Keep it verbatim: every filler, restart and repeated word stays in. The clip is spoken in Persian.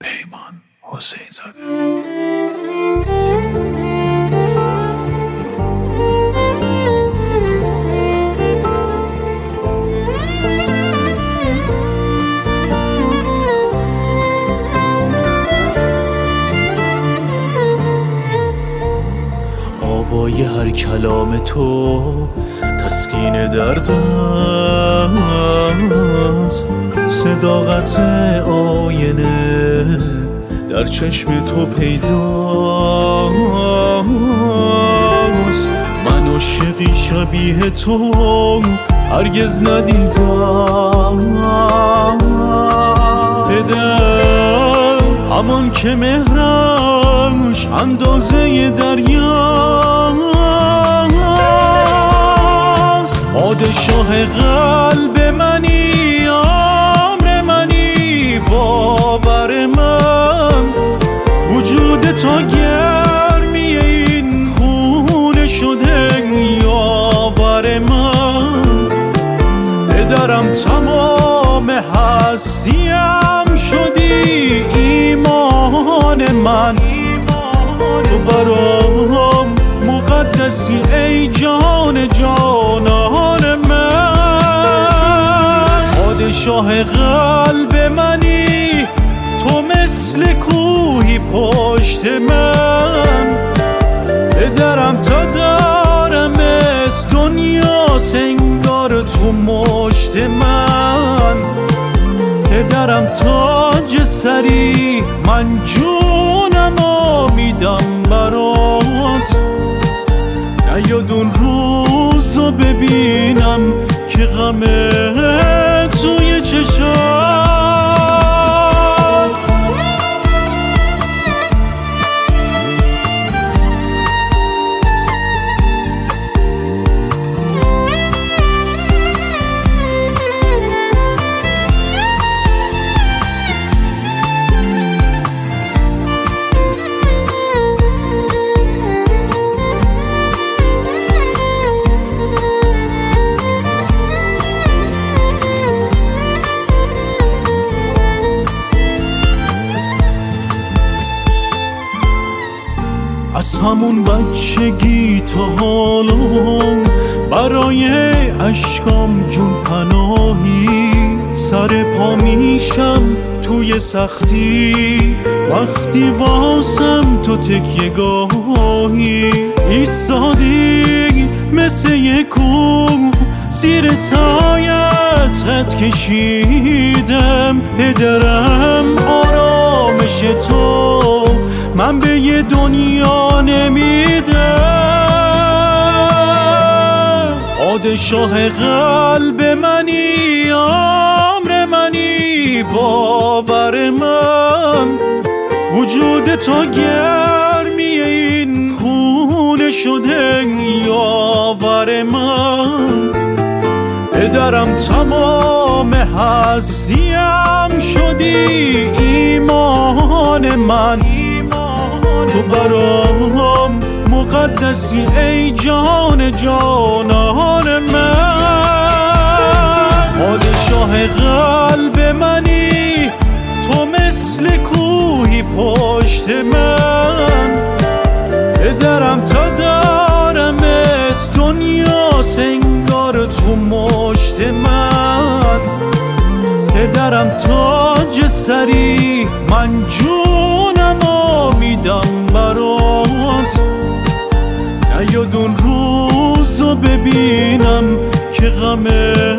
پیمان حسین زاده. آوای هر کلام تو تسکین درد است، صداقت آینه در چشم تو پیداست. من عاشقی شبیه تو هرگز ندیدم، پدر همان که مهرش اندازه دریاست. پادشاه قلب منی، امر منی، باور من، وجود تا گرمی این خونه شده یاور من. پدرم تمام هستیم شدی ایمان من، تو برام مقدسی ای جان جانان من. پادشاه قلب منی، تو مثل کوهی پشت من. پدرم تا دارم از دنیا سنگار تو مشت من. پدرم تاج سری، من جونمو میدم برات. نیاد اون روزو ببینم که غمه توی چشم. از همون بچگی تا حالا برای اشکام جون پناهی. سر پا میشم توی سختی وقتی واسم تو تکیه گاهی. ایستادی مثل یک کوه زیر سایت خط کشیدم. پدرم آرامش تو من به یه دنیا نمیدم. پادشاه قلب منی، امر منی، باور من، وجود تا گرمی این خونه شده یاور من. پدرم تمام هستیم شدی ایمان من، تو برام مقدسی ای جان جانان من. پادشاه قلب منی، تو مثل کوهی پشت من. پدرم تا دارم از دنیا سنگار تو مشت من. پدرم تاج سری، من جونمو میدم برات. نیاد اون روزو ببینم که غمه